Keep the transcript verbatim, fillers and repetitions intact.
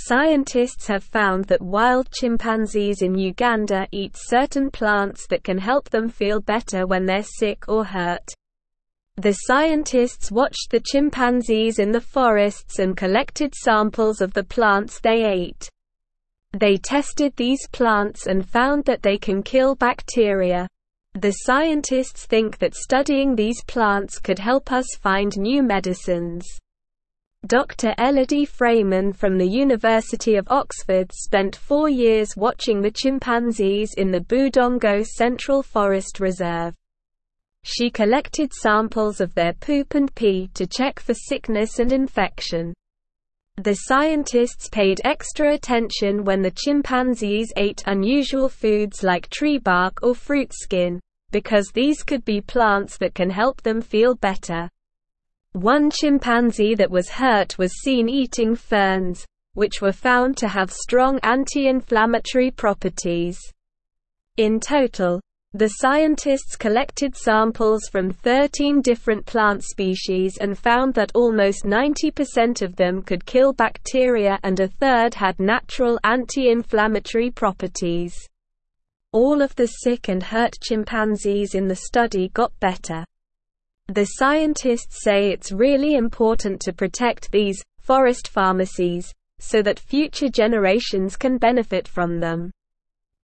Scientists have found that wild chimpanzees in Uganda eat certain plants that can help them feel better when they're sick or hurt. The scientists watched the chimpanzees in the forests and collected samples of the plants they ate. They tested these plants and found that they can kill bacteria. The scientists think that studying these plants could help us find new medicines. Doctor Elodie Freeman from the University of Oxford spent four years watching the chimpanzees in the Budongo Central Forest Reserve. She collected samples of their poop and pee to check for sickness and infection. The scientists paid extra attention when the chimpanzees ate unusual foods like tree bark or fruit skin, because these could be plants that can help them feel better. One chimpanzee that was hurt was seen eating ferns, which were found to have strong anti-inflammatory properties. In total, the scientists collected samples from thirteen different plant species and found that almost ninety percent of them could kill bacteria and a third had natural anti-inflammatory properties. All of the sick and hurt chimpanzees in the study got better. The scientists say it's really important to protect these forest pharmacies so that future generations can benefit from them.